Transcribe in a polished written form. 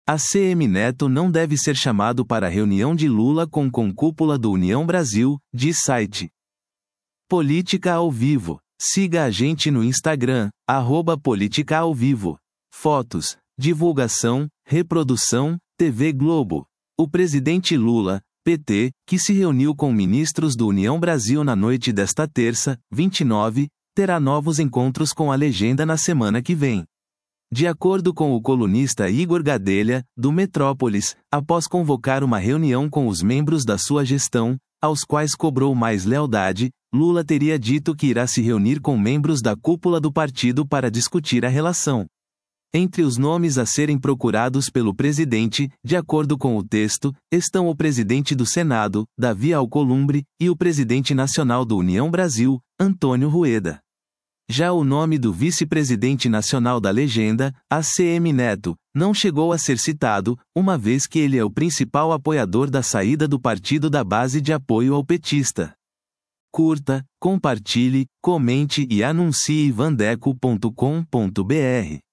ACM Neto não deve ser chamado para reunião de Lula com cúpula do União Brasil, diz site. Política ao Vivo. Siga a gente no Instagram, @Política ao Vivo. Fotos, divulgação, reprodução, TV Globo. O presidente Lula, PT, que se reuniu com ministros do União Brasil na noite desta terça, 29, terá novos encontros com a legenda na semana que vem. De acordo com o colunista Igor Gadelha, do Metrópolis, após convocar uma reunião com os membros da sua gestão, aos quais cobrou mais lealdade, Lula teria dito que irá se reunir com membros da cúpula do partido para discutir a relação. Entre os nomes a serem procurados pelo presidente, de acordo com o texto, estão o presidente do Senado, Davi Alcolumbre, e o presidente nacional do União Brasil, Antônio Rueda. Já o nome do vice-presidente nacional da legenda, ACM Neto, não chegou a ser citado, uma vez que ele é o principal apoiador da saída do partido da base de apoio ao petista. Curta, compartilhe, comente e anuncie vandeco.com.br.